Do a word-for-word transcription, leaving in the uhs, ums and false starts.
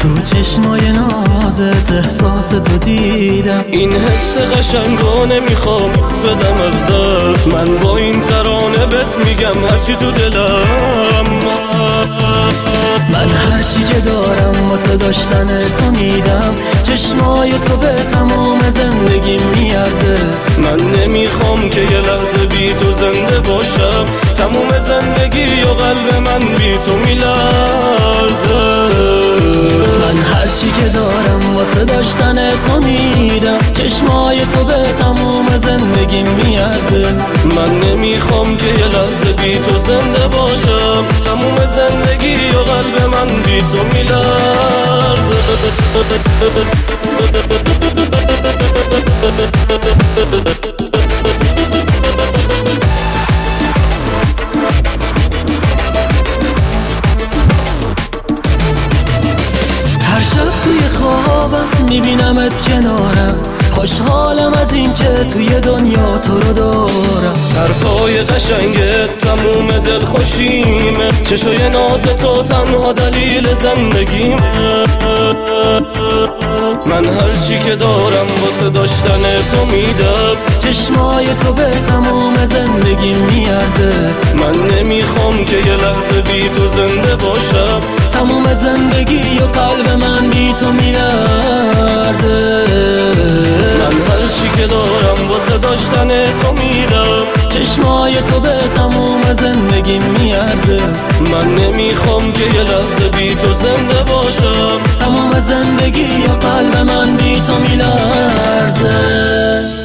تو چشمای نازت احساس تو دیدم. این حس قشنگا نمیخوام بدم از دست، من با این ترانه بهت میگم هرچی تو دلم. من هرچی که دارم واسه داشتن تو میدم، چشمای تو به تمام زندگی میارزه. من نمیخوام که یه لحظه بی تو زنده باشم، تموم زندگی و قلب من بی تو میلرزه. من هرچی که دارم واسه داشتن تو میدم، چشمای تو به تمام زندگی میارزه. من نمیخوام که یه لحظه بی تو زنده باشم، تموم زندگی و قلب من بی تو میلرزه. هر شب توی خوابم میبینمت کنارم، خوشحالم از این که توی دنیا تو رو دارم. حرفای قشنگت تموم دل خوشیمه، چشای ناز تو تنها دلیل زندگیمه. من هرچی که دارم واسه داشتن تو میدم، چشمای تو به تمام زندگی میارزه. من نمیخوام که یه لحظه بی تو زنده باشم، تمام زندگی و قلب من بی تو میلرزه. من هرچی که دارم واسه داشتن تو میدم، چشمای تو به تمام زندگی میارزه. من نمیخوام که یه لحظه بی تو زنده باشم، تمام زندگی و قلب من بی تو میلرزه.